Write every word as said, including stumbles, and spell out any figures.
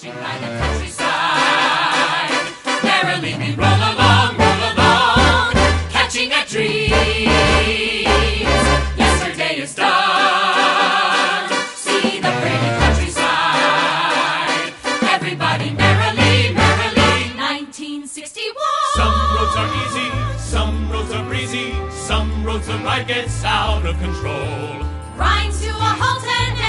dashing by the countryside. Merrily we roll along, roll along, catching at dreams. Yesterday is done. See the pretty countryside. Everybody merrily, merrily. nineteen sixty-one. Some roads are easy, some roads are breezy, some roads the ride gets out of control. Grinds to a halt and